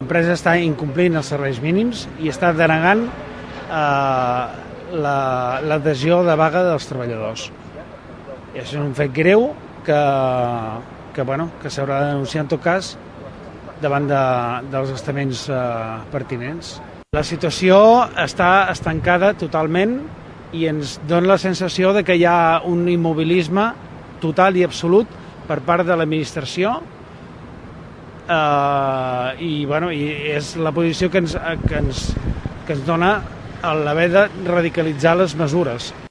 L'empresa està incomplint els serveis mínims i està denegant l'adhesió de vaga dels treballadors. I això és un fet greu que s'haurà de denunciar en tot cas davant dels estaments pertinents. La situació està estancada totalment i ens dona la sensació de que hi ha un immobilisme total i absolut per part de l'administració i és la posició que ens dona l'haver de radicalitzar les mesures.